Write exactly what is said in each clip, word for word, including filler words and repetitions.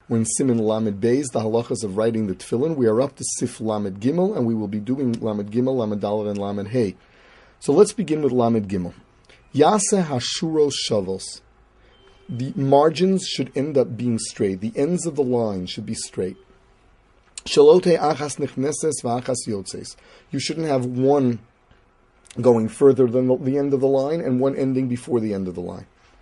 We're in Siman Lamed Beis, the halachas of writing the tefillin. We are up to Sif Lamed Gimel, and we will be doing Lamed Gimel, Lamed Daled, and Lamed Hey. So let's begin with Lamed Gimel. Yaseh hashuros shavos. The margins should end up being straight. The ends of the line should be straight. Shalote achas nechneses v'achas yotzes. You shouldn't have one going further than the, the end of the line and one ending before the end of the line.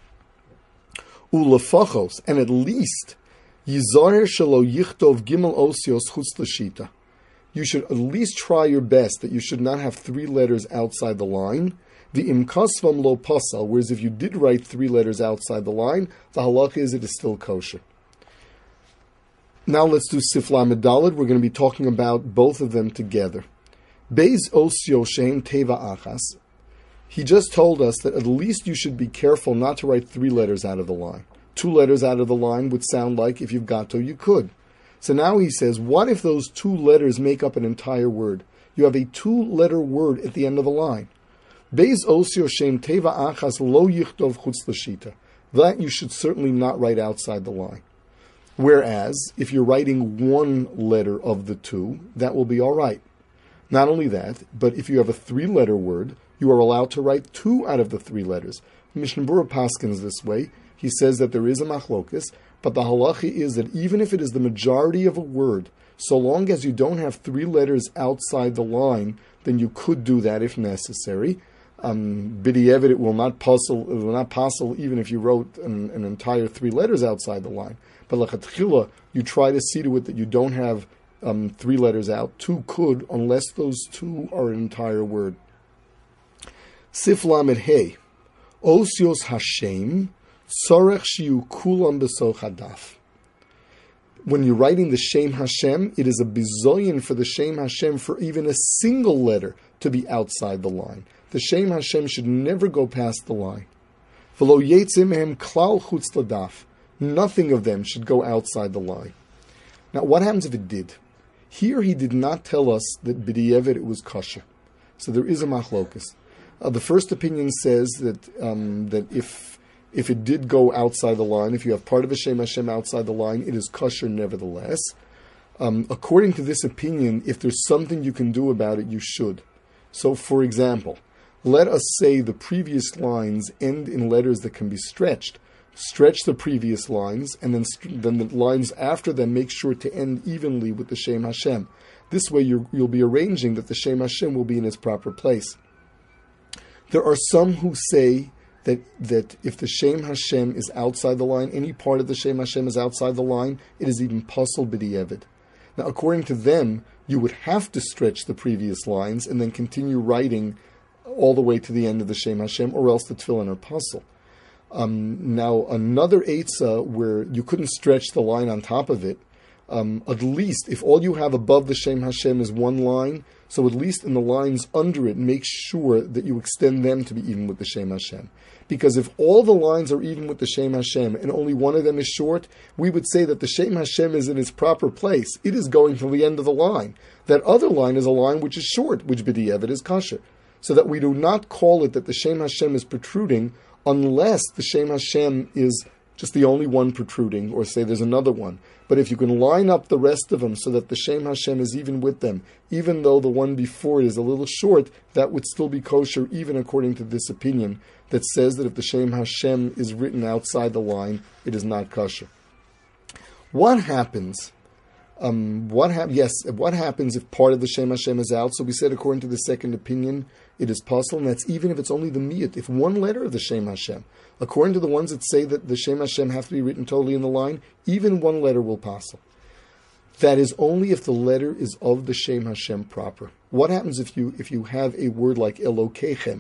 Ulefachos, and at least yizaher shelo yichtov gimel osios chutz l'shita. You should at least try your best that you should not have three letters outside the line. The imkasvam lo pasal, whereas if you did write three letters outside the line, the halakha is it is still kosher. Now let's do Sif Lamed Daled. We're going to be talking about both of them together. Beis osio sheim teva achas. He just told us that at least you should be careful not to write three letters out of the line. Two letters out of the line would sound like if you've got to, you could. So now he says, what if those two letters make up an entire word? You have a two-letter word at the end of the line. Beis osio sheim teva achas lo yichtov chutz l'shita. That you should certainly not write outside the line. Whereas, if you're writing one letter of the two, that will be all right. Not only that, but if you have a three-letter word, you are allowed to write two out of the three letters. Mishnah Berurah paskins this way. He says that there is a machlokus, but the halacha is that even if it is the majority of a word, so long as you don't have three letters outside the line, then you could do that if necessary. Um, B'di'evet, it will not puzzle, it will not puzzle even if you wrote an, an entire three letters outside the line. But lechatchila, you try to see to it that you don't have um, three letters out. Two could, unless those two are an entire word. Sif Lamed Hey, Osios Hashem, Tzorech Shiu Kulam B'soch Hadaf. When you're writing the Shem Hashem, it is a bizoyin for the Shem Hashem for even a single letter to be outside the line. The Shem Hashem should never go past the line. V'lo yetzim mehem klal chutz l'daf. Nothing of them should go outside the line. Now, what happens if it did? Here, he did not tell us that b'di'evet it was kosher. So there is a machlokus. Uh, the first opinion says that um, that if if it did go outside the line, if you have part of a Shem Hashem outside the line, it is kosher nevertheless. Um, according to this opinion, if there's something you can do about it, you should. So, for example, let us say the previous lines end in letters that can be stretched. Stretch the previous lines, and then st- then the lines after them make sure to end evenly with the Shem Hashem. This way you're, you'll be arranging that the Shem Hashem will be in its proper place. There are some who say that that if the Shem Hashem is outside the line, any part of the Shem Hashem is outside the line, it is even pasul b'di'evet. Now, according to them, you would have to stretch the previous lines and then continue writing all the way to the end of the Shem Hashem, or else the tefillin are pasul. Um, now, another eitzah where you couldn't stretch the line on top of it, um, at least if all you have above the Shem Hashem is one line, so at least in the lines under it, make sure that you extend them to be even with the Shem Hashem. Because if all the lines are even with the Shem Hashem and only one of them is short, we would say that the Shem Hashem is in its proper place. It is going till the end of the line. That other line is a line which is short, which b'di'evet is kosher. So that we do not call it that the Shem Hashem is protruding unless the Shem Hashem is just the only one protruding, or say there's another one. But if you can line up the rest of them so that the Shem Hashem is even with them, even though the one before it is a little short, that would still be kosher, even according to this opinion that says that if the Shem Hashem is written outside the line, it is not kosher. What happens? Um, what hap- Yes, what happens if part of the Shem Hashem is out? So we said, according to the second opinion, it is pasul, and that's even if it's only the miyut, if one letter of the Shem Hashem. According to the ones that say that the Shem Hashem have to be written totally in the line, even one letter will pasul. That is only if the letter is of the Shem Hashem proper. What happens if you if you have a word like Elokechem?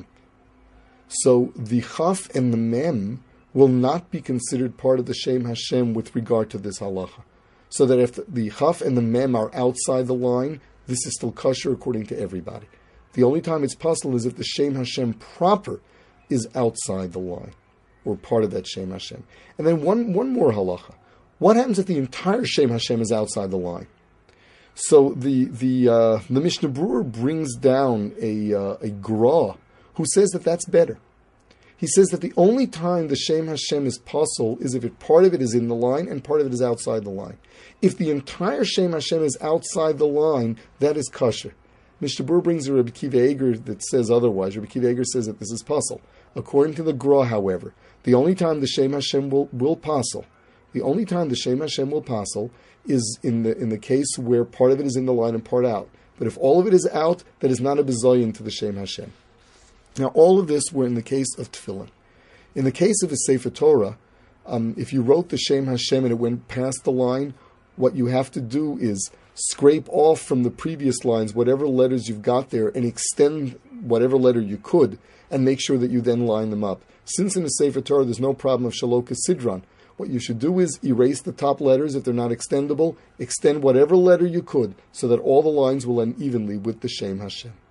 So the chaf and the mem will not be considered part of the Shem Hashem with regard to this halacha. So that if the chaf and the mem are outside the line, this is still kosher according to everybody. The only time it's possible is if the Shem Hashem proper is outside the line, or part of that Shem Hashem. And then one, one more halacha. What happens if the entire Shem Hashem is outside the line? So the the uh, the Mishnah Berurah brings down a uh, a gra who says that that's better. He says that the only time the Shem Hashem is pasul is if it, part of it is in the line and part of it is outside the line. If the entire Shem Hashem is outside the line, that is kosher. Mishnah Berurah brings a Rabbi Kiva Eger that says otherwise. Rabbi Kiva Eger says that this is pasul. According to the Gra, however, the only time the Shem Hashem will, will pasul, the only time the Shem Hashem will pasul is in the in the case where part of it is in the line and part out. But if all of it is out, that is not a bizayin to the Shem Hashem. Now, all of this were in the case of tefillin. In the case of a Sefer Torah, um, if you wrote the Shem Hashem and it went past the line, what you have to do is scrape off from the previous lines whatever letters you've got there and extend whatever letter you could and make sure that you then line them up. Since in the Sefer Torah there's no problem of Shaloka Sidran, what you should do is erase the top letters if they're not extendable, extend whatever letter you could so that all the lines will end evenly with the Shem Hashem.